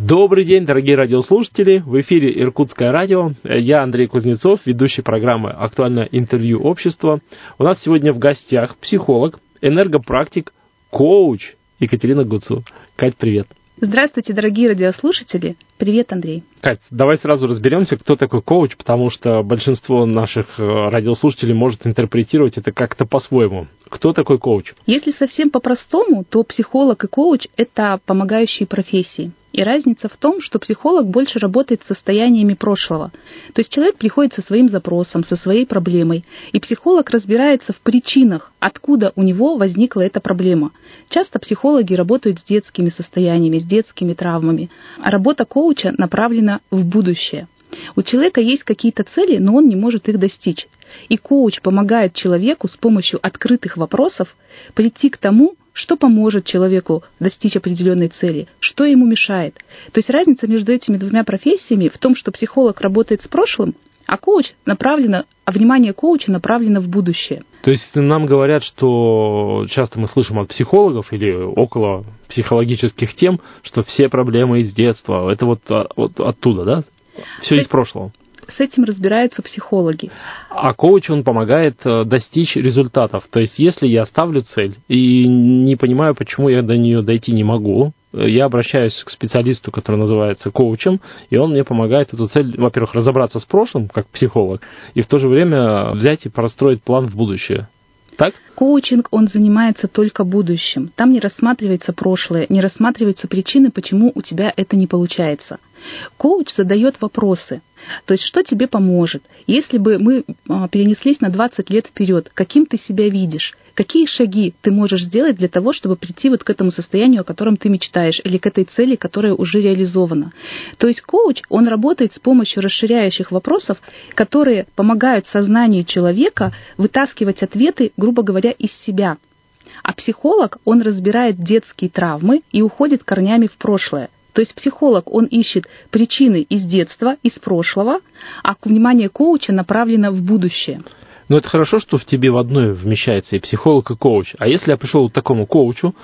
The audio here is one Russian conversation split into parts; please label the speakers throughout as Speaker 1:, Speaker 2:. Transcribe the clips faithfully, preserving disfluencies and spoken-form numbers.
Speaker 1: Добрый день, дорогие радиослушатели. В эфире Иркутское радио. Я Андрей Кузнецов, ведущий программы «Актуальное интервью общества». У нас сегодня в гостях психолог, энергопрактик, коуч Екатерина Гуцу. Кать, привет.
Speaker 2: Здравствуйте, дорогие радиослушатели. Привет, Андрей.
Speaker 1: Кать, давай сразу разберемся, кто такой коуч, потому что большинство наших радиослушателей может интерпретировать это как-то по-своему. Кто такой коуч?
Speaker 2: Если совсем по-простому, то психолог и коуч – это помогающие профессии. И разница в том, что психолог больше работает с состояниями прошлого. То есть человек приходит со своим запросом, со своей проблемой, и психолог разбирается в причинах, откуда у него возникла эта проблема. Часто психологи работают с детскими состояниями, с детскими травмами, а работа коуча направлена в будущее. У человека есть какие-то цели, но он не может их достичь. И коуч помогает человеку с помощью открытых вопросов прийти к тому, что поможет человеку достичь определенной цели, что ему мешает. То есть разница между этими двумя профессиями в том, что психолог работает с прошлым, а коуч направлено, а внимание коуча направлено в будущее.
Speaker 1: То есть нам говорят, что часто мы слышим от психологов или около психологических тем, что все проблемы из детства, это вот, вот оттуда, да? Все из прошлого.
Speaker 2: С этим разбираются психологи.
Speaker 1: А коуч, он помогает достичь результатов. То есть, если я ставлю цель и не понимаю, почему я до нее дойти не могу, я обращаюсь к специалисту, который называется коучем, и он мне помогает эту цель, во-первых, разобраться с прошлым, как психолог, и в то же время взять и простроить план в будущее. Так?
Speaker 2: Коучинг, он занимается только будущим. Там не рассматривается прошлое, не рассматриваются причины, почему у тебя это не получается. Коуч задает вопросы. То есть, что тебе поможет? Если бы мы перенеслись на двадцать лет вперед, каким ты себя видишь? Какие шаги ты можешь сделать для того, чтобы прийти вот к этому состоянию, о котором ты мечтаешь, или к этой цели, которая уже реализована? То есть коуч, он работает с помощью расширяющих вопросов, которые помогают сознанию человека вытаскивать ответы, грубо говоря, из себя. А психолог, он разбирает детские травмы и уходит корнями в прошлое. То есть психолог, он ищет причины из детства, из прошлого, а внимание коуча направлено в будущее.
Speaker 1: Ну, это хорошо, что в тебе в одной вмещается и психолог, и коуч. А если я пришел к такому коучу,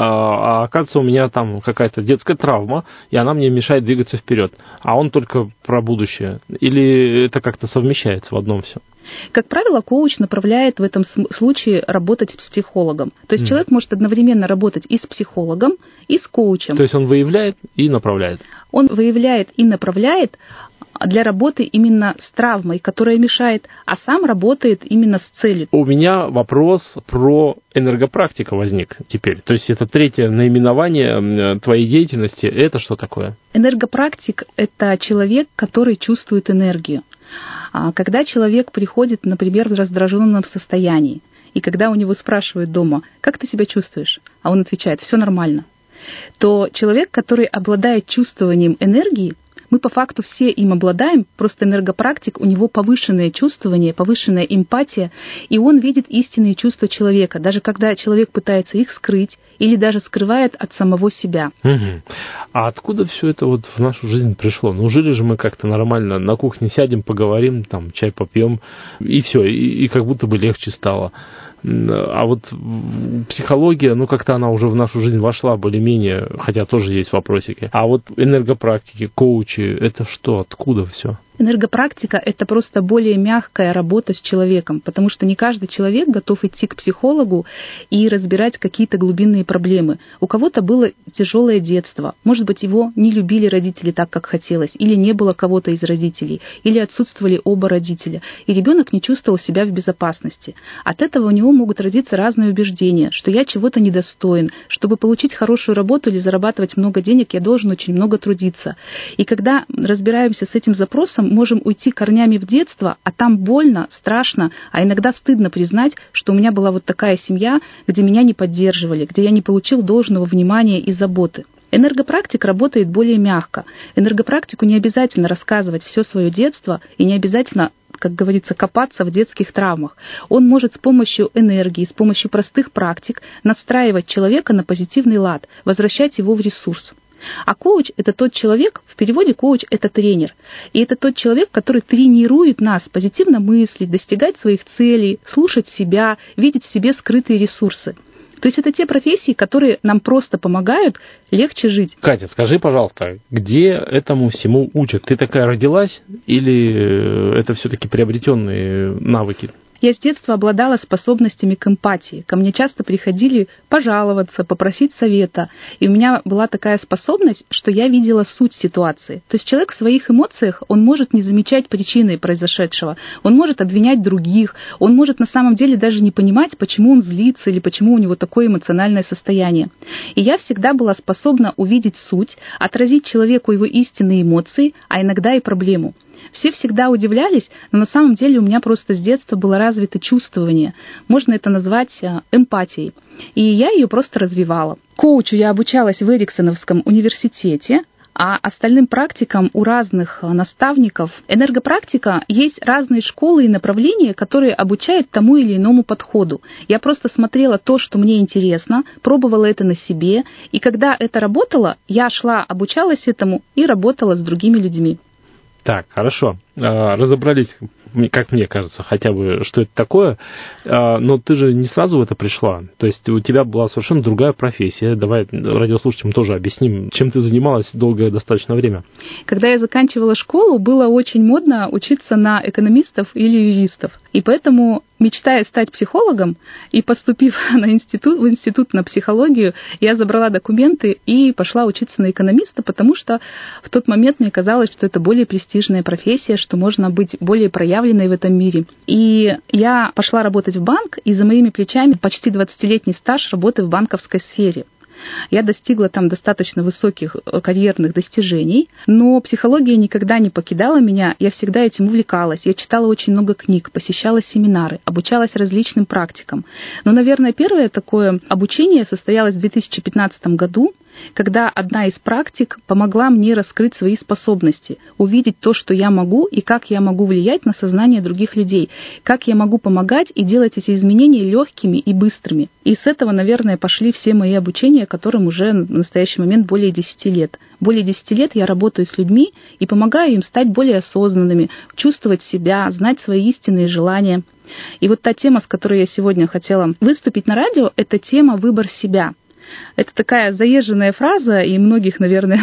Speaker 1: а, а оказывается, у меня там какая-то детская травма, и она мне мешает двигаться вперед, а он только про будущее? Или это как-то совмещается в одном все?
Speaker 2: Как правило, коуч направляет в этом случае работать с психологом. То есть mm. человек может одновременно работать и с психологом, и с коучем.
Speaker 1: То есть он выявляет и направляет?
Speaker 2: Он выявляет и направляет для работы именно с травмой, которая мешает, а сам работает именно с целью.
Speaker 1: У меня вопрос про энергопрактика возник теперь. То есть это третье наименование твоей деятельности. Это что такое?
Speaker 2: Энергопрактик – это человек, который чувствует энергию. Когда человек приходит, например, в раздраженном состоянии, и когда у него спрашивают дома, как ты себя чувствуешь, а он отвечает, все нормально, то человек, который обладает чувствованием энергии, мы по факту все им обладаем, просто энергопрактик, у него повышенное чувствование, повышенная эмпатия, и он видит истинные чувства человека, даже когда человек пытается их скрыть или даже скрывает от самого себя.
Speaker 1: Угу. А откуда все это вот в нашу жизнь пришло? Ну, жили же мы как-то нормально, на кухне сядем, поговорим, там, чай попьем, и все, и, и как будто бы легче стало. А вот психология, ну, как-то она уже в нашу жизнь вошла более-менее, хотя тоже есть вопросики. А вот энергопрактики, коучи, это что, откуда все?
Speaker 2: Энергопрактика – это просто более мягкая работа с человеком, потому что не каждый человек готов идти к психологу и разбирать какие-то глубинные проблемы. У кого-то было тяжелое детство, может быть, его не любили родители так, как хотелось, или не было кого-то из родителей, или отсутствовали оба родителя, и ребенок не чувствовал себя в безопасности. От этого у него могут родиться разные убеждения, что я чего-то недостоин, чтобы получить хорошую работу или зарабатывать много денег, я должен очень много трудиться. И когда разбираемся с этим запросом, можем уйти корнями в детство, а там больно, страшно, а иногда стыдно признать, что у меня была вот такая семья, где меня не поддерживали, где я не получил должного внимания и заботы. Энергопрактик работает более мягко. Энергопрактику не обязательно рассказывать все свое детство и не обязательно, как говорится, копаться в детских травмах. Он может с помощью энергии, с помощью простых практик настраивать человека на позитивный лад, возвращать его в ресурс. А коуч – это тот человек, в переводе коуч – это тренер. И это тот человек, который тренирует нас позитивно мыслить, достигать своих целей, слушать себя, видеть в себе скрытые ресурсы. То есть это те профессии, которые нам просто помогают легче жить.
Speaker 1: Катя, скажи, пожалуйста, где этому всему учат? Ты такая родилась или это все-таки приобретенные навыки?
Speaker 2: Я с детства обладала способностями к эмпатии. Ко мне часто приходили пожаловаться, попросить совета. И у меня была такая способность, что я видела суть ситуации. То есть человек в своих эмоциях, он может не замечать причины произошедшего. Он может обвинять других. Он может на самом деле даже не понимать, почему он злится или почему у него такое эмоциональное состояние. И я всегда была способна увидеть суть, отразить человеку его истинные эмоции, а иногда и проблему. Все всегда удивлялись, но на самом деле у меня просто с детства было развито чувствование. Можно это назвать эмпатией. И я ее просто развивала. Коучу я обучалась в Эриксоновском университете, а остальным практикам у разных наставников. Энергопрактика есть разные школы и направления, которые обучают тому или иному подходу. Я просто смотрела то, что мне интересно, пробовала это на себе, и когда это работало, я шла, обучалась этому и работала с другими людьми.
Speaker 1: Так, хорошо. Разобрались, как мне кажется, хотя бы, что это такое. Но ты же не сразу в это пришла. То есть у тебя была совершенно другая профессия. Давай радиослушателям тоже объясним, чем ты занималась долгое достаточно время.
Speaker 2: Когда я заканчивала школу, было очень модно учиться на экономистов или юристов. И поэтому, мечтая стать психологом и поступив на институт, в институт на психологию, я забрала документы и пошла учиться на экономиста, потому что в тот момент мне казалось, что это более престижная профессия, что можно быть более проявленной в этом мире. И я пошла работать в банк, и за моими плечами почти двадцатилетний стаж работы в банковской сфере. Я достигла там достаточно высоких карьерных достижений, но психология никогда не покидала меня, я всегда этим увлекалась. Я читала очень много книг, посещала семинары, обучалась различным практикам. Но, наверное, первое такое обучение состоялось в две тысячи пятнадцатом году, когда одна из практик помогла мне раскрыть свои способности, увидеть то, что я могу, и как я могу влиять на сознание других людей, как я могу помогать и делать эти изменения легкими и быстрыми. И с этого, наверное, пошли все мои обучения, которым уже в настоящий момент более десяти лет. Более десяти лет я работаю с людьми и помогаю им стать более осознанными, чувствовать себя, знать свои истинные желания. И вот та тема, с которой я сегодня хотела выступить на радио, это тема «Выбор себя». Это такая заезженная фраза, и многих, наверное,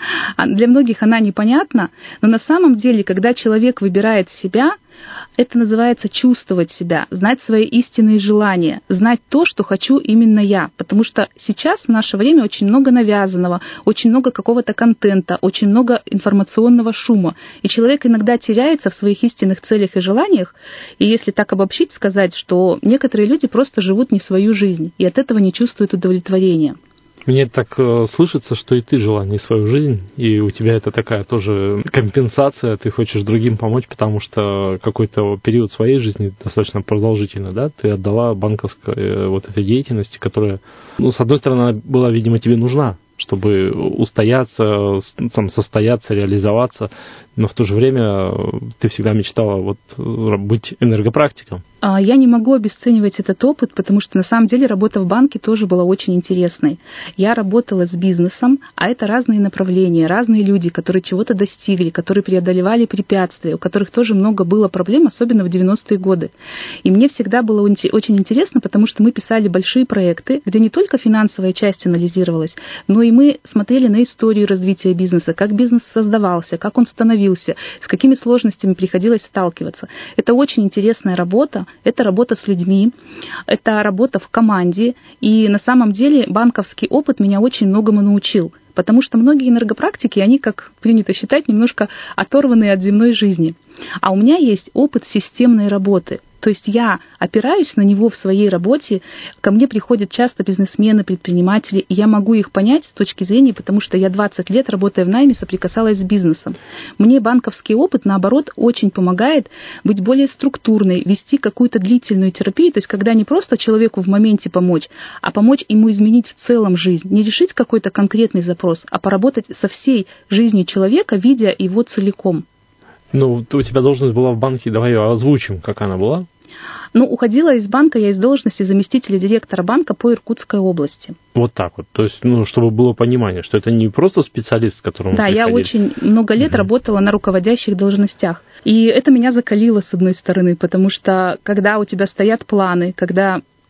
Speaker 2: для многих она непонятна, но на самом деле, когда человек выбирает себя, это называется чувствовать себя, знать свои истинные желания, знать то, что хочу именно я. Потому что сейчас в наше время очень много навязанного, очень много какого-то контента, очень много информационного шума. И человек иногда теряется в своих истинных целях и желаниях. И если так обобщить, сказать, что некоторые люди просто живут не свою жизнь и от этого не чувствуют удовлетворения.
Speaker 1: Мне так э, слышится, что и ты жила не свою жизнь, и у тебя это такая тоже компенсация, ты хочешь другим помочь, потому что какой-то период своей жизни достаточно продолжительный, да, ты отдала банковской э, вот этой деятельности, которая, ну, с одной стороны, была, видимо, тебе нужна, чтобы устояться, там, состояться, реализоваться, но в то же время ты всегда мечтала вот быть энергопрактиком.
Speaker 2: Я не могу обесценивать этот опыт, потому что на самом деле работа в банке тоже была очень интересной. Я работала с бизнесом, а это разные направления, разные люди, которые чего-то достигли, которые преодолевали препятствия, у которых тоже много было проблем, особенно в девяностые годы. И мне всегда было очень интересно, потому что мы писали большие проекты, где не только финансовая часть анализировалась, но и мы смотрели на историю развития бизнеса, как бизнес создавался, как он становился, с какими сложностями приходилось сталкиваться. Это очень интересная работа, это работа с людьми, это работа в команде, и на самом деле банковский опыт меня очень многому научил, потому что многие энергопрактики, они, как принято считать, немножко оторванные от земной жизни. А у меня есть опыт системной работы. То есть я опираюсь на него в своей работе, ко мне приходят часто бизнесмены, предприниматели, и я могу их понять с точки зрения, потому что я двадцать лет, работая в найме, соприкасалась с бизнесом. Мне банковский опыт, наоборот, очень помогает быть более структурной, вести какую-то длительную терапию, то есть когда не просто человеку в моменте помочь, а помочь ему изменить в целом жизнь, не решить какой-то конкретный запрос, а поработать со всей жизнью человека, видя его целиком.
Speaker 1: Ну, у тебя должность была в банке, давай ее озвучим, как она была.
Speaker 2: Ну, уходила из банка я из должности заместителя директора банка по Иркутской области.
Speaker 1: Вот так вот. То есть, ну, чтобы было понимание, что это не просто специалист, к которому
Speaker 2: Да,
Speaker 1: приходили.
Speaker 2: я очень много лет uh-huh. работала на руководящих должностях. И это меня закалило, с одной стороны, потому что когда у тебя стоят планы, когда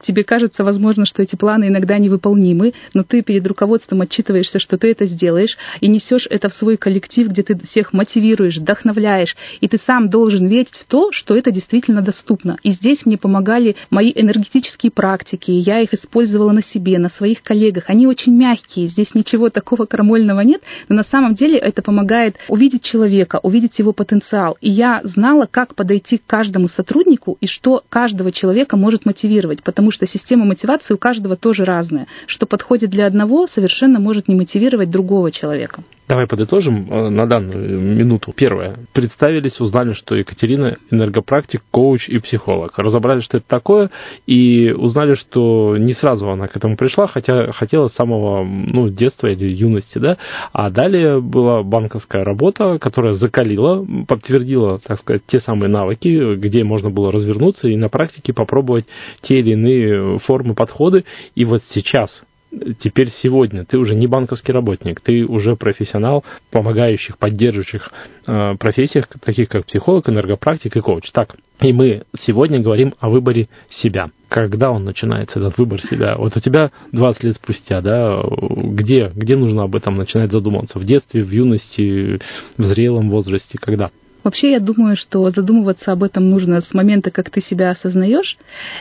Speaker 2: тебе кажется, возможно, что эти планы иногда невыполнимы, но ты перед руководством отчитываешься, что ты это сделаешь, и несешь это в свой коллектив, где ты всех мотивируешь, вдохновляешь, и ты сам должен верить в то, что это действительно доступно. И здесь мне помогали мои энергетические практики, я их использовала на себе, на своих коллегах. Они очень мягкие, здесь ничего такого крамольного нет, но на самом деле это помогает увидеть человека, увидеть его потенциал. И я знала, как подойти к каждому сотруднику и что каждого человека может мотивировать, потому что система мотивации у каждого тоже разная. Что подходит для одного, совершенно может не мотивировать другого человека.
Speaker 1: Давай подытожим на данную минуту. Первое. Представились, узнали, что Екатерина энергопрактик, коуч и психолог. Разобрали, что это такое, и узнали, что не сразу она к этому пришла, хотя хотела с самого ну, детства или юности, да. А далее была банковская работа, которая закалила, подтвердила, так сказать, те самые навыки, где можно было развернуться и на практике попробовать те или иные формы, подходы. И вот сейчас... Теперь сегодня ты уже не банковский работник, ты уже профессионал в помогающих, поддерживающих э, профессиях, таких как психолог, энергопрактик и коуч. Так, и мы сегодня говорим о выборе себя. Когда он начинается, этот выбор себя? Вот у тебя двадцать лет спустя, да, где, где нужно об этом начинать задумываться? В детстве, в юности, в зрелом возрасте, когда?
Speaker 2: Вообще, я думаю, что задумываться об этом нужно с момента, как ты себя осознаешь.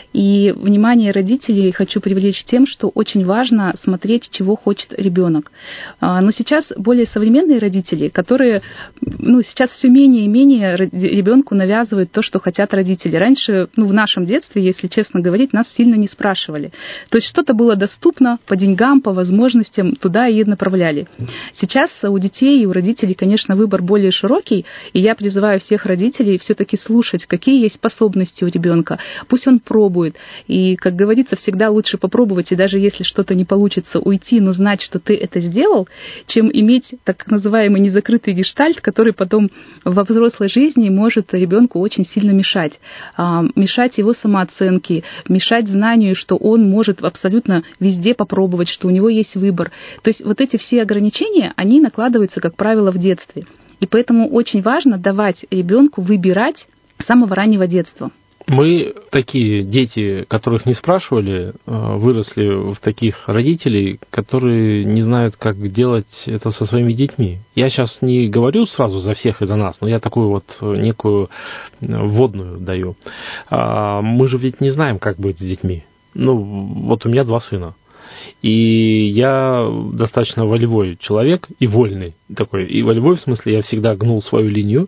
Speaker 2: И внимание родителей хочу привлечь тем, что очень важно смотреть, чего хочет ребенок. Но сейчас более современные родители, которые, ну, сейчас все менее и менее ребенку навязывают то, что хотят родители. Раньше, ну, в нашем детстве, если честно говорить, нас сильно не спрашивали. То есть что-то было доступно по деньгам, по возможностям, туда и направляли. Сейчас у детей и у родителей, конечно, выбор более широкий, и я призываю Призываю всех родителей все-таки слушать, какие есть способности у ребенка. Пусть он пробует. И, как говорится, всегда лучше попробовать, и даже если что-то не получится, уйти, но знать, что ты это сделал, чем иметь так называемый незакрытый гештальт, который потом во взрослой жизни может ребенку очень сильно мешать. Мешать его самооценке, мешать знанию, что он может абсолютно везде попробовать, что у него есть выбор. То есть вот эти все ограничения, они накладываются, как правило, в детстве. И поэтому очень важно давать ребенку выбирать с самого раннего детства.
Speaker 1: Мы такие дети, которых не спрашивали, выросли в таких родителей, которые не знают, как делать это со своими детьми. Я сейчас не говорю сразу за всех и за нас, но я такую вот некую вводную даю. Мы же ведь не знаем, как быть с детьми. Ну, вот у меня два сына. И я достаточно волевой человек и вольный такой. И волевой в смысле я всегда гнул свою линию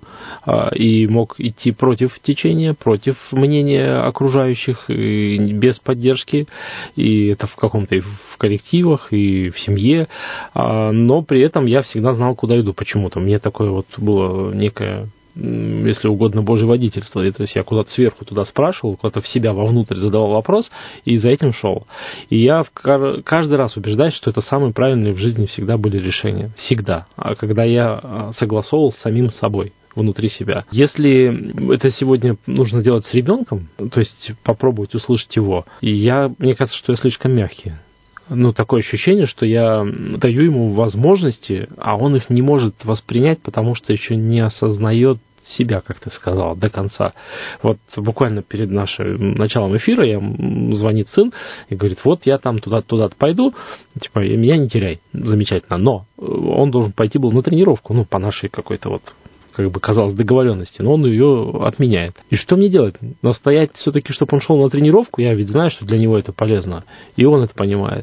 Speaker 1: и мог идти против течения, против мнения окружающих, и без поддержки. И это в каком-то и в коллективах, и в семье. Но при этом я всегда знал, куда иду почему-то. Мне такое вот было некое... если угодно, божье водительство. То есть я куда-то сверху туда спрашивал, куда-то в себя вовнутрь задавал вопрос, и за этим шел. И я каждый раз убеждаюсь, что это самые правильные в жизни всегда были решения. Всегда. А когда я согласовывал с самим собой внутри себя. Если это сегодня нужно делать с ребенком, то есть попробовать услышать его, и я, мне кажется, что я слишком мягкий. Ну, такое ощущение, что я даю ему возможности, а он их не может воспринять, потому что еще не осознает себя, как ты сказал, до конца. Вот буквально перед нашим началом эфира я, звонит сын и говорит, вот я там туда, туда пойду, типа, меня не теряй, замечательно, но он должен пойти был на тренировку, ну, по нашей какой-то вот, как бы казалось, договоренности, но он ее отменяет. И что мне делать? Настоять все-таки, чтобы он шел на тренировку? Я ведь знаю, что для него это полезно, и он это понимает.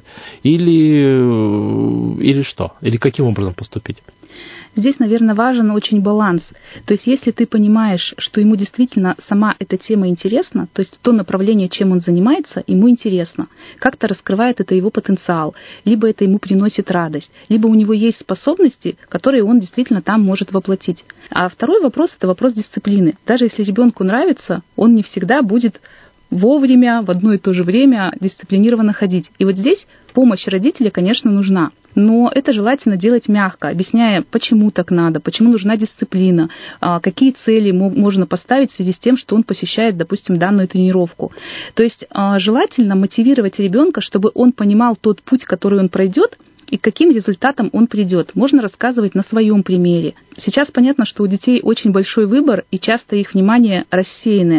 Speaker 1: Или, или что? Или каким образом поступить?
Speaker 2: Здесь, наверное, важен очень баланс. То есть, если ты понимаешь, что ему действительно сама эта тема интересна, то есть то направление, чем он занимается, ему интересно, как-то раскрывает это его потенциал, либо это ему приносит радость, либо у него есть способности, которые он действительно там может воплотить. А второй вопрос – это вопрос дисциплины. Даже если ребенку нравится, он не всегда будет вовремя, в одно и то же время дисциплинированно ходить. И вот здесь помощь родителя, конечно, нужна. Но это желательно делать мягко, объясняя, почему так надо, почему нужна дисциплина, какие цели можно поставить в связи с тем, что он посещает, допустим, данную тренировку. То есть желательно мотивировать ребенка, чтобы он понимал тот путь, который он пройдет, и к каким результатам он придет. Можно рассказывать на своем примере. Сейчас понятно, что у детей очень большой выбор, и часто их внимание рассеянное.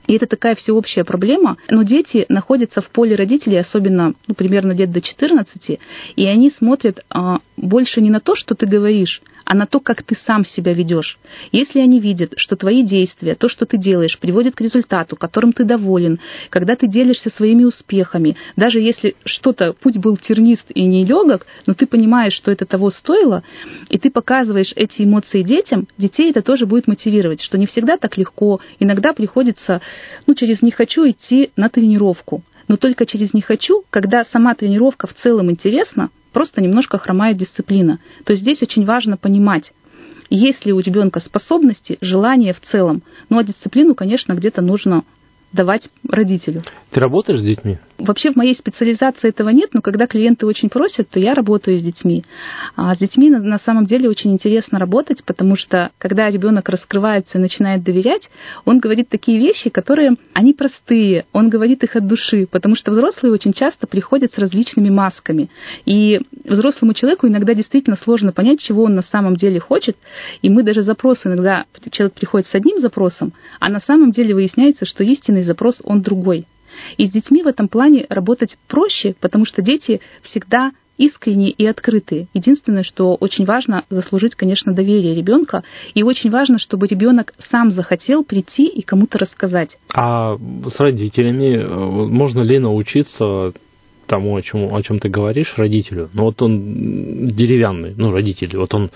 Speaker 2: И это такая всеобщая проблема, но дети находятся в поле родителей, особенно ну, примерно лет до четырнадцати, и они смотрят а, больше не на то, что ты говоришь, а на то, как ты сам себя ведешь. Если они видят, что твои действия, то, что ты делаешь, приводит к результату, которым ты доволен, когда ты делишься своими успехами, даже если что-то, путь был тернист и нелегок, но ты понимаешь, что это того стоило, и ты показываешь эти эмоции детям, детей это тоже будет мотивировать, что не всегда так легко, иногда приходится ну, через «не хочу» идти на тренировку. Но только через «не хочу», когда сама тренировка в целом интересна, просто немножко хромает дисциплина. То есть здесь очень важно понимать, есть ли у ребенка способности, желание в целом. Ну а дисциплину, конечно, где-то нужно давать родителю.
Speaker 1: Ты работаешь с детьми?
Speaker 2: Вообще в моей специализации этого нет, но когда клиенты очень просят, то я работаю с детьми. А с детьми на самом деле очень интересно работать, потому что когда ребенок раскрывается и начинает доверять, он говорит такие вещи, которые, они простые, он говорит их от души, потому что взрослые очень часто приходят с различными масками. И взрослому человеку иногда действительно сложно понять, чего он на самом деле хочет, и мы даже запросы, иногда человек приходит с одним запросом, а на самом деле выясняется, что истинный запрос, он другой. И с детьми в этом плане работать проще, потому что дети всегда искренние и открытые. Единственное, что очень важно заслужить, конечно, доверие ребенка, и очень важно, чтобы ребенок сам захотел прийти и кому-то рассказать.
Speaker 1: А с родителями можно ли научиться тому, о чем, о чем ты говоришь, родителю? Ну вот он деревянный, ну родитель, вот он,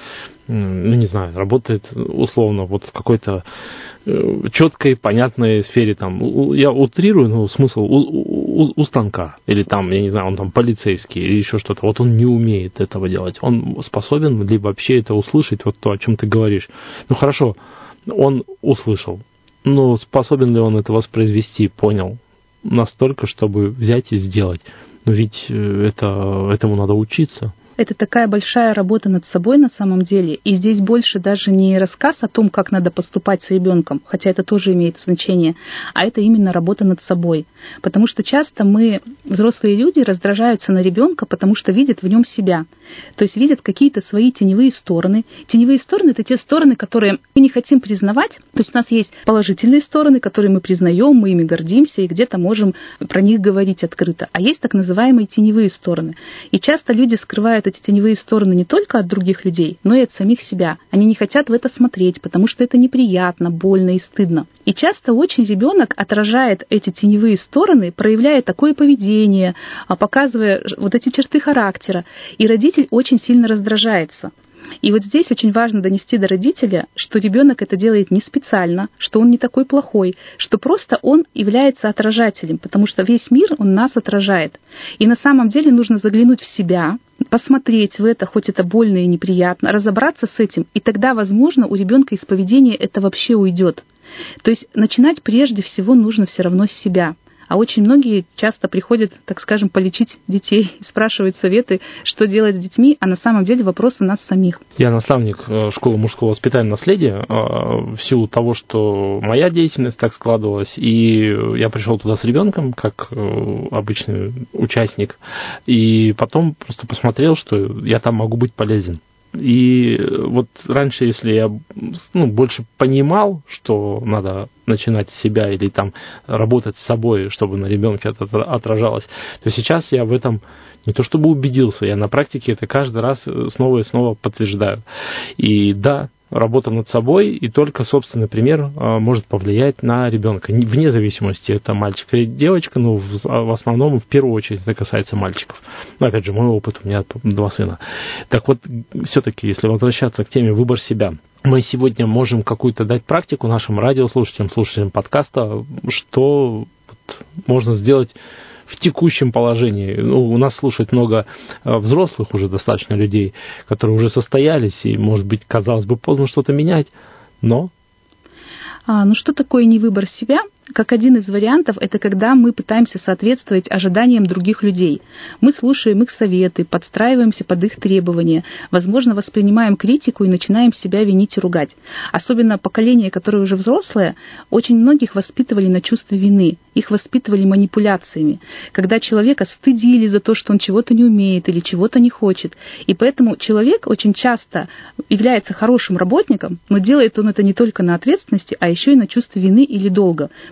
Speaker 1: ну не знаю, работает условно вот в какой-то четкой, понятной сфере, там, я утрирую, ну, смысл у, у, у станка, или там, я не знаю, он там полицейский, или еще что-то, вот он не умеет этого делать, он способен ли вообще это услышать, вот то, о чем ты говоришь? Ну, хорошо, он услышал, но способен ли он это воспроизвести, понял, настолько, чтобы взять и сделать? Но ведь это, этому надо учиться.
Speaker 2: Это такая большая работа над собой на самом деле. И здесь больше даже не рассказ о том, как надо поступать с ребенком, хотя это тоже имеет значение, а это именно работа над собой. Потому что часто мы, взрослые люди, раздражаются на ребенка, потому что видят в нем себя. То есть видят какие-то свои теневые стороны. Теневые стороны — это те стороны, которые мы не хотим признавать. То есть у нас есть положительные стороны, которые мы признаем, мы ими гордимся и где-то можем про них говорить открыто. А есть так называемые теневые стороны. И часто люди скрывают эти теневые стороны не только от других людей, но и от самих себя. Они не хотят в это смотреть, потому что это неприятно, больно и стыдно. И часто очень ребенок отражает эти теневые стороны, проявляя такое поведение, показывая вот эти черты характера. И родитель очень сильно раздражается. И вот здесь очень важно донести до родителя, что ребенок это делает не специально, что он не такой плохой, что просто он является отражателем, потому что весь мир, он нас отражает. И на самом деле нужно заглянуть в себя, посмотреть в это, хоть это больно и неприятно, разобраться с этим, и тогда, возможно, у ребенка из поведения это вообще уйдет. То есть начинать прежде всего нужно все равно с себя. А очень многие часто приходят, так скажем, полечить детей, спрашивают советы, что делать с детьми, а на самом деле вопрос у нас самих.
Speaker 1: Я наставник школы мужского воспитания и наследия в силу того, что моя деятельность так складывалась, и я пришел туда с ребенком, как обычный участник, и потом просто посмотрел, что я там могу быть полезен. И вот раньше, если я ну, больше понимал, что надо начинать с себя или там работать с собой, чтобы на ребенке это отражалось, то сейчас я в этом не то чтобы убедился, я на практике это каждый раз снова и снова подтверждаю. И да, работа над собой, и только собственный пример может повлиять на ребенка. Вне зависимости, это мальчик или девочка, но в основном, в первую очередь, это касается мальчиков. Но, опять же, мой опыт, у меня два сына. Так вот, все-таки, если возвращаться к теме «Выбор себя», мы сегодня можем какую-то дать практику нашим радиослушателям, слушателям подкаста, что можно сделать в текущем положении. Ну, у нас слушает много взрослых уже достаточно людей, которые уже состоялись, и, может быть, казалось бы, поздно что-то менять, но...
Speaker 2: А, ну, что такое не выбор себя? Как один из вариантов, это когда мы пытаемся соответствовать ожиданиям других людей. Мы слушаем их советы, подстраиваемся под их требования, возможно, воспринимаем критику и начинаем себя винить и ругать. Особенно поколение, которое уже взрослое, очень многих воспитывали на чувстве вины, их воспитывали манипуляциями, когда человека стыдили за то, что он чего-то не умеет или чего-то не хочет. И поэтому человек очень часто является хорошим работником, но делает он это не только на ответственности, а еще и на чувстве вины или долга.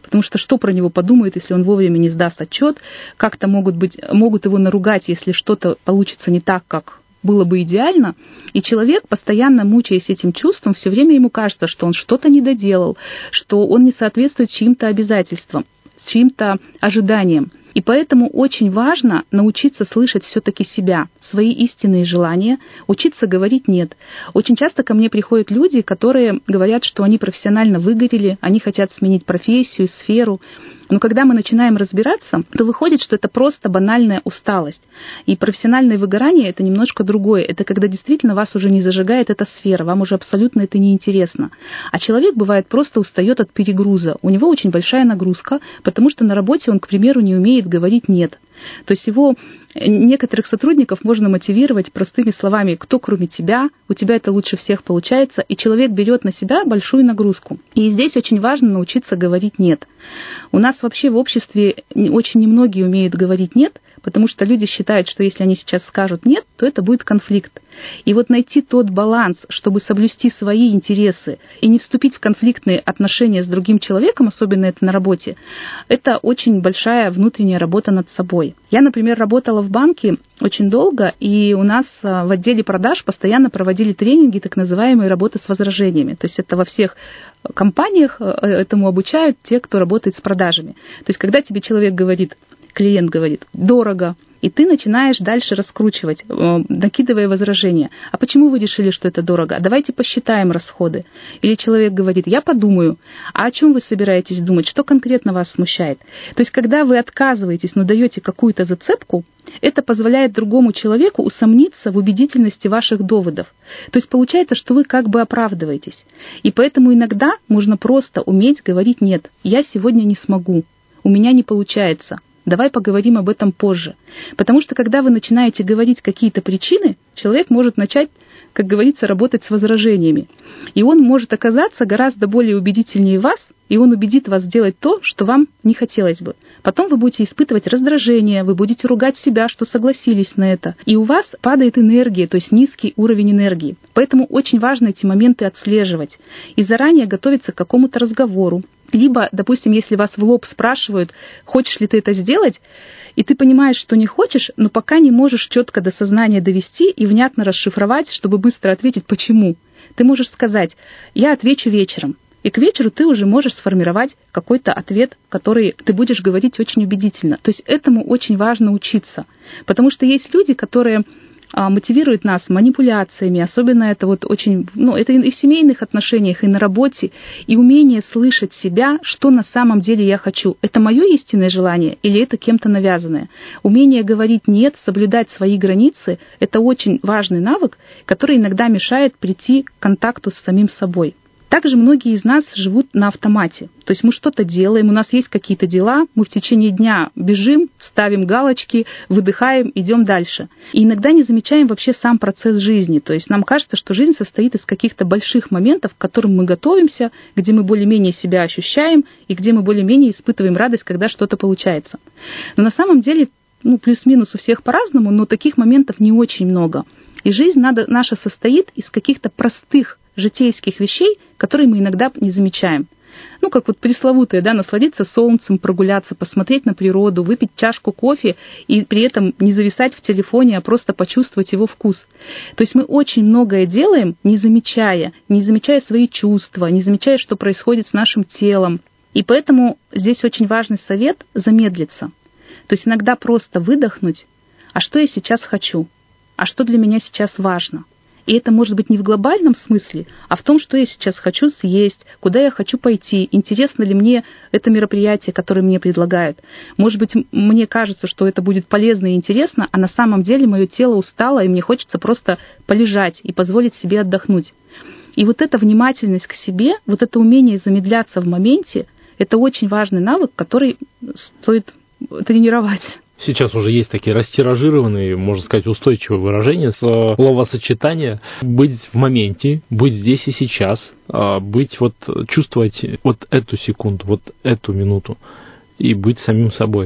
Speaker 2: потому что что про него подумают, если он вовремя не сдаст отчет, как-то могут быть, могут его наругать, если что-то получится не так, как было бы идеально, и человек, постоянно мучаясь этим чувством, все время ему кажется, что он что-то не доделал, что он не соответствует чьим-то обязательствам, чьим-то ожиданиям. И поэтому очень важно научиться слышать все-таки себя, свои истинные желания, учиться говорить «нет». Очень часто ко мне приходят люди, которые говорят, что они профессионально выгорели, они хотят сменить профессию, сферу. Но когда мы начинаем разбираться, то выходит, что это просто банальная усталость. И профессиональное выгорание — это немножко другое. Это когда действительно вас уже не зажигает эта сфера, вам уже абсолютно это не интересно. А человек, бывает, просто устает от перегруза. У него очень большая нагрузка, потому что на работе он, к примеру, не умеет говорить «нет». То есть его некоторых сотрудников можно мотивировать простыми словами: кто кроме тебя, у тебя это лучше всех получается, и человек берет на себя большую нагрузку. И здесь очень важно научиться говорить «нет». У нас вообще в обществе очень немногие умеют говорить «нет», потому что люди считают, что если они сейчас скажут «нет», то это будет конфликт. И вот найти тот баланс, чтобы соблюсти свои интересы и не вступить в конфликтные отношения с другим человеком, особенно это на работе, это очень большая внутренняя работа над собой. Я, например, работала в банке очень долго, и у нас в отделе продаж постоянно проводили тренинги, так называемые работы с возражениями. То есть это во всех компаниях этому обучают те, кто работает с продажами. То есть когда тебе человек говорит, клиент говорит «дорого», и ты начинаешь дальше раскручивать, накидывая возражения. А почему вы решили, что это дорого? А давайте посчитаем расходы. Или человек говорит, я подумаю. А о чем вы собираетесь думать? Что конкретно вас смущает? То есть, когда вы отказываетесь, но даете какую-то зацепку, это позволяет другому человеку усомниться в убедительности ваших доводов. То есть, получается, что вы как бы оправдываетесь. И поэтому иногда можно просто уметь говорить «нет, я сегодня не смогу, у меня не получается». Давай поговорим об этом позже. Потому что, когда вы начинаете говорить какие-то причины, человек может начать, как говорится, работать с возражениями. И он может оказаться гораздо более убедительнее вас, и он убедит вас сделать то, что вам не хотелось бы. Потом вы будете испытывать раздражение, вы будете ругать себя, что согласились на это. И у вас падает энергия, то есть низкий уровень энергии. Поэтому очень важно эти моменты отслеживать и заранее готовиться к какому-то разговору. Либо, допустим, если вас в лоб спрашивают, хочешь ли ты это сделать, и ты понимаешь, что не хочешь, но пока не можешь четко до сознания довести и внятно расшифровать, чтобы быстро ответить «почему?». Ты можешь сказать «я отвечу вечером». И к вечеру ты уже можешь сформировать какой-то ответ, который ты будешь говорить очень убедительно. То есть этому очень важно учиться. Потому что есть люди, которые мотивируют нас манипуляциями, особенно это вот очень, ну, это и в семейных отношениях, и на работе, и умение слышать себя, что на самом деле я хочу. Это мое истинное желание или это кем-то навязанное? Умение говорить «нет», соблюдать свои границы – это очень важный навык, который иногда мешает прийти к контакту с самим собой. Также многие из нас живут на автомате. То есть мы что-то делаем, у нас есть какие-то дела, мы в течение дня бежим, ставим галочки, выдыхаем, идем дальше. И иногда не замечаем вообще сам процесс жизни. То есть нам кажется, что жизнь состоит из каких-то больших моментов, к которым мы готовимся, где мы более-менее себя ощущаем и где мы более-менее испытываем радость, когда что-то получается. Но на самом деле, ну, плюс-минус у всех по-разному, но таких моментов не очень много. И жизнь надо, наша состоит из каких-то простых житейских вещей, которые мы иногда не замечаем. Ну, как вот пресловутое, да, насладиться солнцем, прогуляться, посмотреть на природу, выпить чашку кофе и при этом не зависать в телефоне, а просто почувствовать его вкус. То есть мы очень многое делаем, не замечая, не замечая свои чувства, не замечая, что происходит с нашим телом. И поэтому здесь очень важный совет – замедлиться. То есть иногда просто выдохнуть, а что я сейчас хочу, а что для меня сейчас важно. И это может быть не в глобальном смысле, а в том, что я сейчас хочу съесть, куда я хочу пойти, интересно ли мне это мероприятие, которое мне предлагают. Может быть, мне кажется, что это будет полезно и интересно, а на самом деле мое тело устало, и мне хочется просто полежать и позволить себе отдохнуть. И вот эта внимательность к себе, вот это умение замедляться в моменте, это очень важный навык, который стоит тренировать.
Speaker 1: Сейчас уже есть такие растиражированные, можно сказать, устойчивые выражения, словосочетания. Быть в моменте, быть здесь и сейчас, быть вот, чувствовать вот эту секунду, вот эту минуту и быть самим собой.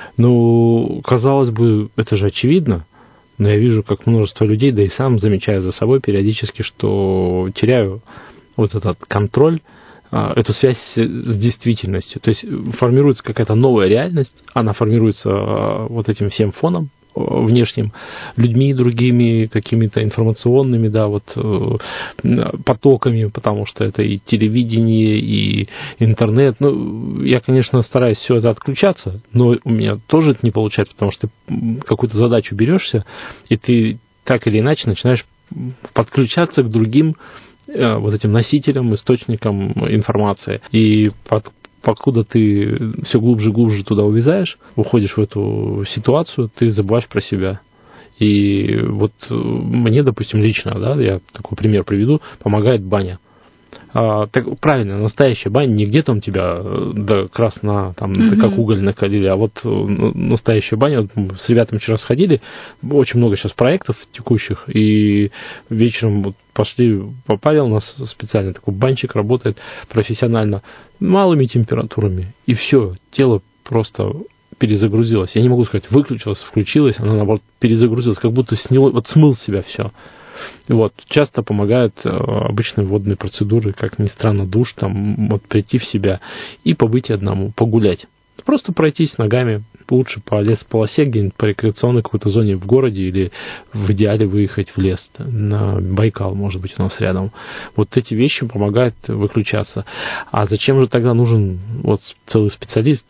Speaker 1: Ну, казалось бы, это же очевидно, но я вижу, как множество людей, да и сам замечаю за собой периодически, что теряю вот этот контроль эту связь с действительностью. То есть формируется какая-то новая реальность, она формируется вот этим всем фоном внешним, людьми другими, какими-то информационными, да, вот потоками, потому что это и телевидение, и интернет. Ну, я, конечно, стараюсь все это отключаться, но у меня тоже это не получается, потому что ты какую-то задачу берешься, и ты так или иначе начинаешь подключаться к другим вот этим носителям, источникам информации. И под покуда ты все глубже и глубже туда увязаешь, уходишь в эту ситуацию, ты забываешь про себя. И вот мне, допустим, лично, да, я такой пример приведу, помогает баня. А, так, правильно, настоящая баня, не где там тебя до красна, там, mm-hmm. как уголь накалили, а вот настоящая баня. Вот мы с ребятами вчера сходили, очень много сейчас проектов текущих, и вечером вот пошли, попали, у нас специально такой банчик работает профессионально, малыми температурами, и все, тело просто перезагрузилось. Я не могу сказать, выключилось, включилось, оно, наоборот, перезагрузилось, как будто сняло, вот смыл с себя все. Вот, часто помогают обычные водные процедуры, как ни странно, душ, там, вот прийти в себя и побыть одному, погулять. Просто пройтись ногами, лучше по лесополосе, где-нибудь по рекреационной какой-то зоне в городе, или в идеале выехать в лес, на Байкал, может быть, у нас рядом. Вот эти вещи помогают выключаться. А зачем же тогда нужен вот целый специалист?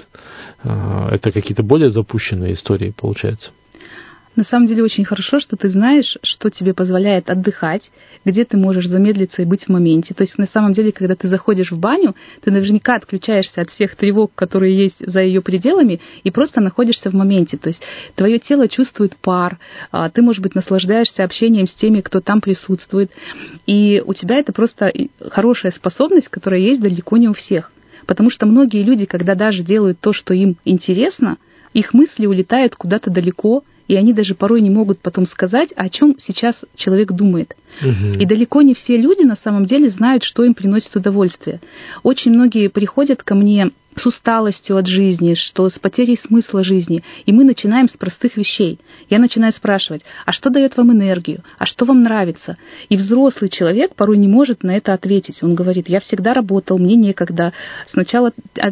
Speaker 1: Это какие-то более запущенные истории, получается.
Speaker 2: На самом деле очень хорошо, что ты знаешь, что тебе позволяет отдыхать, где ты можешь замедлиться и быть в моменте. То есть на самом деле, когда ты заходишь в баню, ты наверняка отключаешься от всех тревог, которые есть за ее пределами, и просто находишься в моменте. То есть твое тело чувствует пар, ты, может быть, наслаждаешься общением с теми, кто там присутствует. И у тебя это просто хорошая способность, которая есть далеко не у всех. Потому что многие люди, когда даже делают то, что им интересно, их мысли улетают куда-то далеко, и они даже порой не могут потом сказать, о чем сейчас человек думает. Угу. И далеко не все люди на самом деле знают, что им приносит удовольствие. Очень многие приходят ко мне с усталостью от жизни, что с потерей смысла жизни. И мы начинаем с простых вещей. Я начинаю спрашивать, а что дает вам энергию? А что вам нравится? И взрослый человек порой не может на это ответить. Он говорит, я всегда работал, мне некогда. Сначала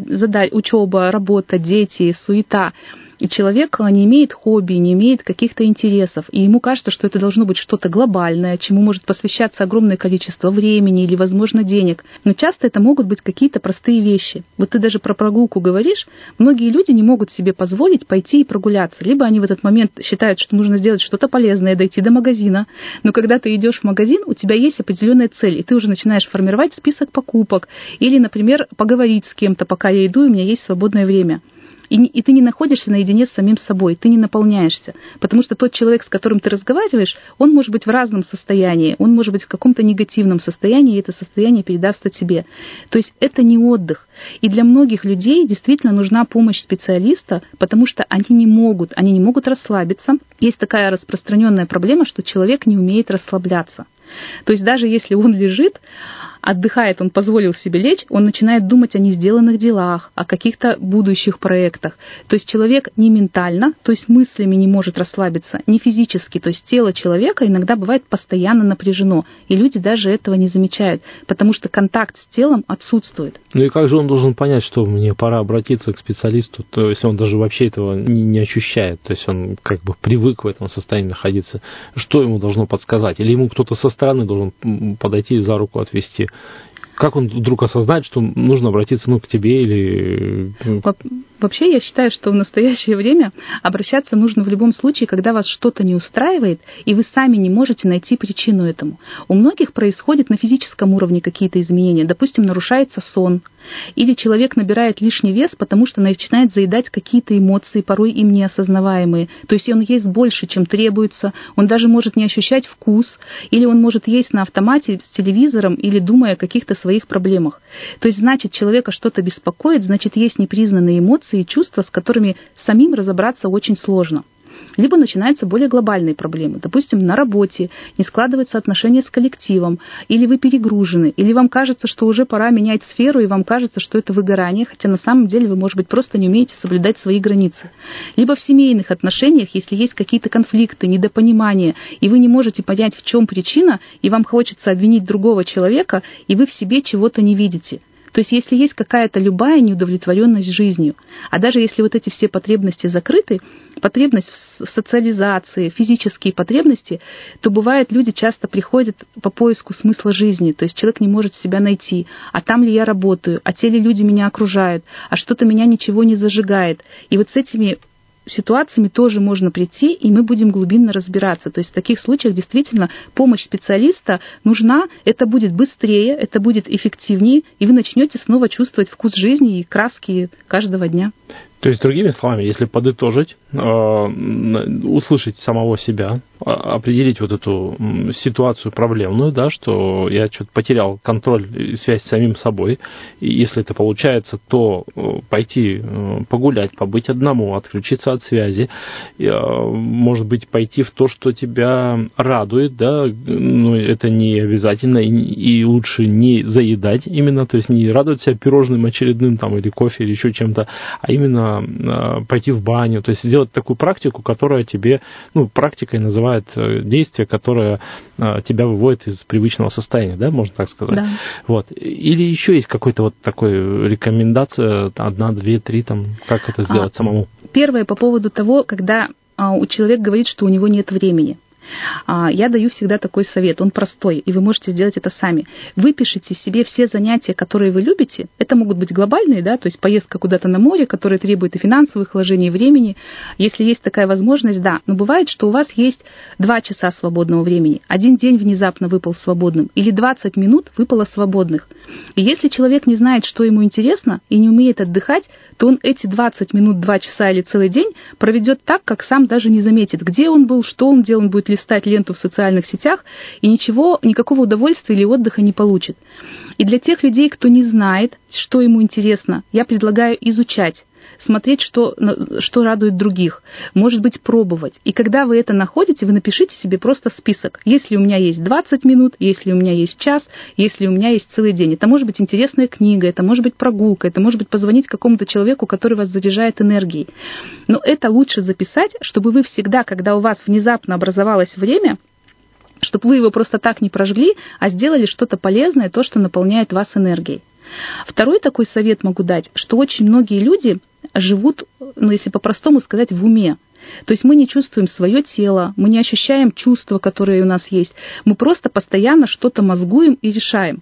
Speaker 2: учеба, работа, дети, суета. И человек не имеет хобби, не имеет каких-то интересов, и ему кажется, что это должно быть что-то глобальное, чему может посвящаться огромное количество времени или, возможно, денег. Но часто это могут быть какие-то простые вещи. Вот ты даже про прогулку говоришь, многие люди не могут себе позволить пойти и прогуляться. Либо они в этот момент считают, что нужно сделать что-то полезное, дойти до магазина. Но когда ты идешь в магазин, у тебя есть определенная цель, и ты уже начинаешь формировать список покупок. Или, например, поговорить с кем-то, пока я иду, и у меня есть свободное время. И, и ты не находишься наедине с самим собой, ты не наполняешься. Потому что тот человек, с которым ты разговариваешь, он может быть в разном состоянии, он может быть в каком-то негативном состоянии, и это состояние передастся тебе. То есть это не отдых. И для многих людей действительно нужна помощь специалиста, потому что они не могут, они не могут расслабиться. Есть такая распространенная проблема, что человек не умеет расслабляться. То есть даже если он лежит, отдыхает, он позволил себе лечь, он начинает думать о несделанных делах, о каких-то будущих проектах. То есть человек не ментально, то есть мыслями не может расслабиться, не физически. То есть тело человека иногда бывает постоянно напряжено, и люди даже этого не замечают, потому что контакт с телом отсутствует.
Speaker 1: Ну и как же он должен понять, что мне пора обратиться к специалисту, то если он даже вообще этого не, не ощущает, то есть он как бы привык в этом состоянии находиться, что ему должно подсказать? Или ему кто-то со стороны должен подойти и за руку отвести? Как он вдруг осознает, что нужно обратиться ну, к тебе или...
Speaker 2: Вообще, я считаю, что в настоящее время обращаться нужно в любом случае, когда вас что-то не устраивает, и вы сами не можете найти причину этому. У многих происходит на физическом уровне какие-то изменения. Допустим, нарушается сон. Или человек набирает лишний вес, потому что начинает заедать какие-то эмоции, порой им неосознаваемые. То есть он ест больше, чем требуется, он даже может не ощущать вкус, или он может есть на автомате с телевизором или думая о каких-то своих проблемах. То есть, значит, человека что-то беспокоит, значит, есть непризнанные эмоции и чувства, с которыми самим разобраться очень сложно. Либо начинаются более глобальные проблемы. Допустим, на работе не складываются отношения с коллективом, или вы перегружены, или вам кажется, что уже пора менять сферу, и вам кажется, что это выгорание, хотя на самом деле вы, может быть, просто не умеете соблюдать свои границы. Либо в семейных отношениях, если есть какие-то конфликты, недопонимания, и вы не можете понять, в чем причина, и вам хочется обвинить другого человека, и вы в себе чего-то не видите. То есть если есть какая-то любая неудовлетворенность жизнью, а даже если вот эти все потребности закрыты, потребность в социализации, физические потребности, то бывает, люди часто приходят по поиску смысла жизни, то есть человек не может себя найти, а там ли я работаю, а те ли люди меня окружают, а что-то меня ничего не зажигает. И вот с этими ситуациями тоже можно прийти, и мы будем глубинно разбираться. То есть в таких случаях действительно помощь специалиста нужна, это будет быстрее, это будет эффективнее, и вы начнете снова чувствовать вкус жизни и краски каждого дня.
Speaker 1: То есть, другими словами, если подытожить, услышать самого себя, определить вот эту ситуацию проблемную, да, что я что-то потерял контроль и связь с самим собой, и если это получается, то пойти погулять, побыть одному, отключиться от связи, может быть, пойти в то, что тебя радует, да, но это не обязательно, и лучше не заедать именно, то есть не радовать себя пирожным очередным там, или кофе, или еще чем-то, а именно пойти в баню, то есть сделать такую практику, которая тебе, ну, практикой называют действие, которое тебя выводит из привычного состояния, да, можно так сказать?
Speaker 2: Да.
Speaker 1: Вот. Или еще есть какой-то вот такой рекомендация, одна, две, три, там, как это сделать а, самому?
Speaker 2: Первое по поводу того, когда у человека говорит, что у него нет времени. Я даю всегда такой совет, он простой, и вы можете сделать это сами. Выпишите себе все занятия, которые вы любите. Это могут быть глобальные, да, то есть поездка куда-то на море, которая требует и финансовых вложений, и времени. Если есть такая возможность, да. Но бывает, что у вас есть два часа свободного времени. Один день внезапно выпал свободным, или двадцать минут выпало свободных. И если человек не знает, что ему интересно, и не умеет отдыхать, то он эти двадцать минут, два часа или целый день проведет так, как сам даже не заметит, где он был, что он делал, он будет листать ленту в социальных сетях и ничего, никакого удовольствия или отдыха не получит. И для тех людей, кто не знает, что ему интересно, я предлагаю изучать, смотреть, что, что радует других, может быть, пробовать. И когда вы это находите, вы напишите себе просто список. Если у меня есть двадцать минут, если у меня есть час, если у меня есть целый день. Это может быть интересная книга, это может быть прогулка, это может быть позвонить какому-то человеку, который вас заряжает энергией. Но это лучше записать, чтобы вы всегда, когда у вас внезапно образовалось время, чтобы вы его просто так не прожгли, а сделали что-то полезное, то, что наполняет вас энергией. Второй такой совет могу дать, что очень многие люди живут, ну, если по-простому сказать, в уме. То есть мы не чувствуем свое тело, мы не ощущаем чувства, которые у нас есть. Мы просто постоянно что-то мозгуем и решаем.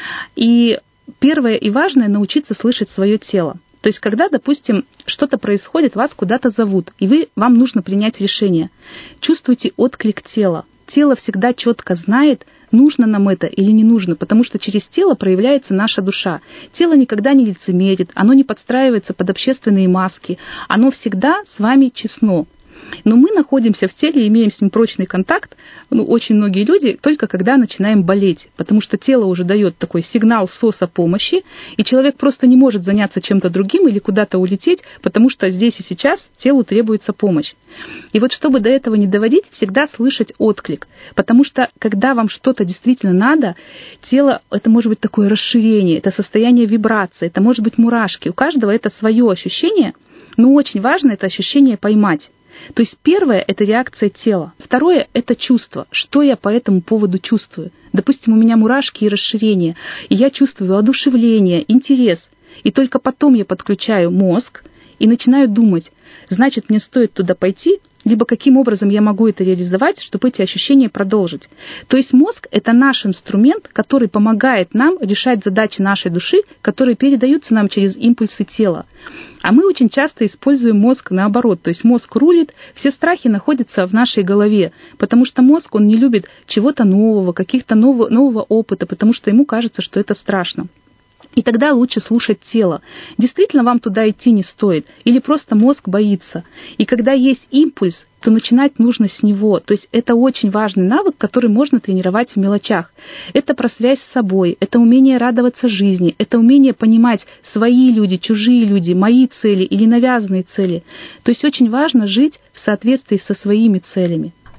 Speaker 2: И первое и важное — научиться слышать свое тело. То есть когда, допустим, что-то происходит, вас куда-то зовут, и вы, вам нужно принять решение. Чувствуйте отклик тела. Тело всегда четко знает, нужно нам это или не нужно, потому что через тело проявляется наша душа. Тело никогда не лицемерит, оно не подстраивается под общественные маски, оно всегда с вами честно. Но мы находимся в теле и имеем с ним прочный контакт, ну, очень многие люди, только когда начинаем болеть, потому что тело уже дает такой сигнал сос о помощи, и человек просто не может заняться чем-то другим или куда-то улететь, потому что здесь и сейчас телу требуется помощь. И вот чтобы до этого не доводить, всегда слышать отклик, потому что когда вам что-то действительно надо, тело, это может быть такое расширение, это состояние вибрации, это может быть мурашки, у каждого это свое ощущение, но очень важно это ощущение поймать. То есть первое – это реакция тела. Второе – это чувство. Что я по этому поводу чувствую? Допустим, у меня мурашки и расширение, и я чувствую воодушевление, интерес. И только потом я подключаю мозг и начинаю думать, значит, мне стоит туда пойти, либо каким образом я могу это реализовать, чтобы эти ощущения продолжить. То есть мозг – это наш инструмент, который помогает нам решать задачи нашей души, которые передаются нам через импульсы тела. А мы очень часто используем мозг наоборот. То есть мозг рулит, все страхи находятся в нашей голове, потому что мозг, он не любит чего-то нового, каких-то нового, нового опыта, потому что ему кажется, что это страшно. И тогда лучше слушать тело. Действительно, вам туда идти не стоит. Или просто мозг боится. И когда есть импульс, то начинать нужно с него. То есть это очень важный навык, который можно тренировать в мелочах. Это про связь с собой, это умение радоваться жизни, это умение понимать свои люди, чужие люди, мои цели или навязанные цели. То есть очень важно жить в соответствии со своими целями.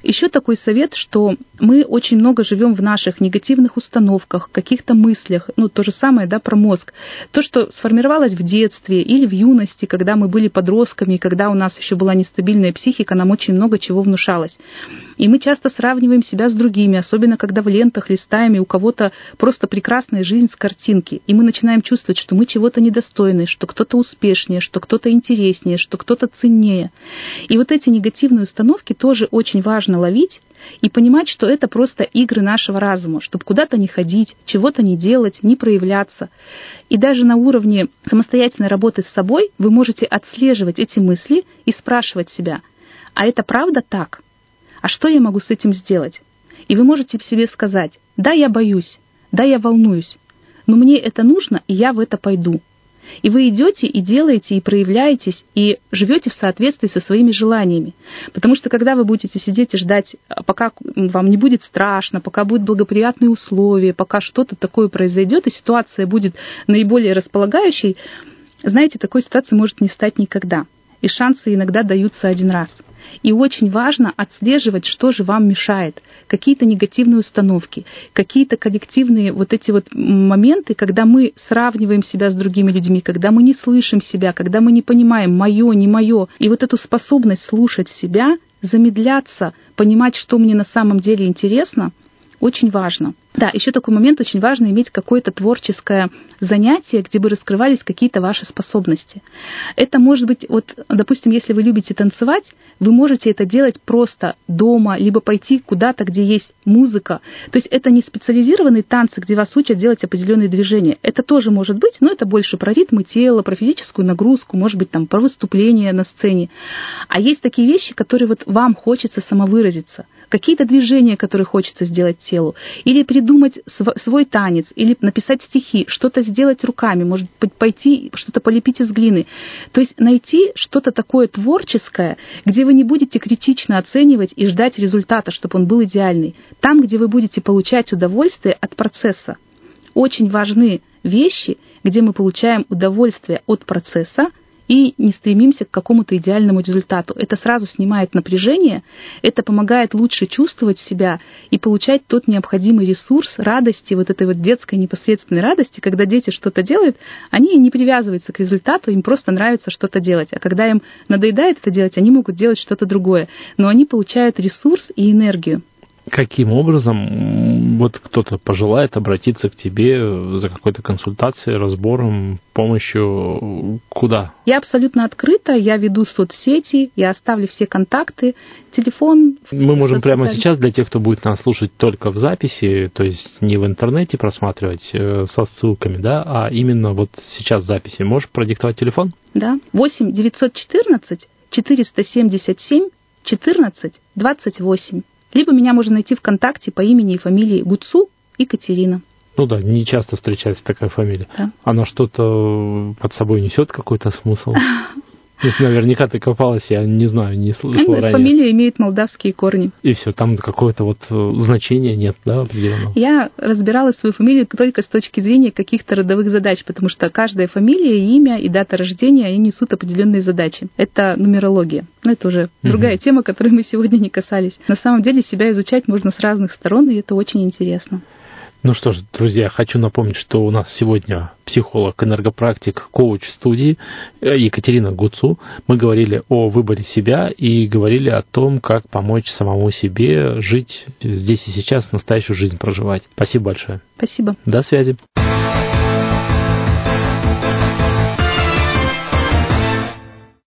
Speaker 2: Еще такой совет, что мы очень много живем в наших негативных установках, каких-то мыслях, ну, то же самое, да, про мозг. То, что сформировалось в детстве или в юности, когда мы были подростками, когда у нас еще была нестабильная психика, нам очень много чего внушалось. И мы часто сравниваем себя с другими, особенно когда в лентах листаем, и у кого-то просто прекрасная жизнь с картинки. И мы начинаем чувствовать, что мы чего-то недостойны, что кто-то успешнее, что кто-то интереснее, что кто-то ценнее. И вот эти негативные установки тоже очень важно ловить и понимать, что это просто игры нашего разума, чтобы куда-то не ходить, чего-то не делать, не проявляться. И даже на уровне самостоятельной работы с собой вы можете отслеживать эти мысли и спрашивать себя, а это правда так? А что я могу с этим сделать? И вы можете в себе сказать, да, я боюсь, да, я волнуюсь, но мне это нужно, и я в это пойду. И вы идете и делаете, и проявляетесь, и живете в соответствии со своими желаниями. Потому что когда вы будете сидеть и ждать, пока вам не будет страшно, пока будут благоприятные условия, пока что-то такое произойдет, и ситуация будет наиболее располагающей, знаете, такой ситуации может не стать никогда. И шансы иногда даются один раз. И очень важно отслеживать, что же вам мешает. Какие-то негативные установки, какие-то коллективные вот эти вот моменты, когда мы сравниваем себя с другими людьми, когда мы не слышим себя, когда мы не понимаем, мое, не мое. И вот эту способность слушать себя, замедляться, понимать, что мне на самом деле интересно, очень важно. Да, еще такой момент, очень важно иметь какое-то творческое занятие, где бы раскрывались какие-то ваши способности. Это может быть, вот, допустим, если вы любите танцевать, вы можете это делать просто дома, либо пойти куда-то, где есть музыка. То есть это не специализированные танцы, где вас учат делать определенные движения. Это тоже может быть, но это больше про ритмы тела, про физическую нагрузку, может быть, там, про выступление на сцене. А есть такие вещи, которые вот вам хочется самовыразиться. Какие-то движения, которые хочется сделать телу, или придумать свой танец, или написать стихи, что-то сделать руками, может быть, пойти что-то полепить из глины. То есть найти что-то такое творческое, где вы не будете критично оценивать и ждать результата, чтобы он был идеальный. Там, где вы будете получать удовольствие от процесса. Очень важны вещи, где мы получаем удовольствие от процесса, и не стремимся к какому-то идеальному результату. Это сразу снимает напряжение, это помогает лучше чувствовать себя и получать тот необходимый ресурс радости, вот этой вот детской непосредственной радости, когда дети что-то делают, они не привязываются к результату, им просто нравится что-то делать. А когда им надоедает это делать, они могут делать что-то другое. Но они получают ресурс и энергию.
Speaker 1: Каким образом вот кто-то пожелает обратиться к тебе за какой-то консультацией, разбором, помощью, куда?
Speaker 2: Я абсолютно открыта, я веду соцсети, я оставлю все контакты, телефон.
Speaker 1: Мы можем прямо сейчас, для тех, кто будет нас слушать только в записи, то есть не в интернете просматривать со ссылками, да, а именно вот сейчас в записи. Можешь продиктовать телефон?
Speaker 2: Да, восемь девятьсот четырнадцать четыреста семьдесят семь четырнадцать двадцать восемь. Либо меня можно найти ВКонтакте по имени и фамилии Гуцу Екатерина.
Speaker 1: Ну да, не часто встречается такая фамилия.
Speaker 2: Да.
Speaker 1: Она что-то под собой несет, какой-то смысл? Наверняка ты копалась, я не знаю, не слышала ранее.
Speaker 2: Фамилия имеет молдавские корни.
Speaker 1: И все, там какое-то вот значения нет, да, определенного?
Speaker 2: Я разбирала свою фамилию только с точки зрения каких-то родовых задач, потому что каждая фамилия, имя и дата рождения, они несут определенные задачи. Это нумерология. Но это уже угу. другая тема, которой мы сегодня не касались. На самом деле себя изучать можно с разных сторон, и это очень интересно.
Speaker 1: Ну что ж, друзья, хочу напомнить, что у нас сегодня психолог, энергопрактик, коуч студии Екатерина Гуцу. Мы говорили о выборе себя и говорили о том, как помочь самому себе жить здесь и сейчас, настоящую жизнь проживать. Спасибо большое.
Speaker 2: Спасибо.
Speaker 1: До связи.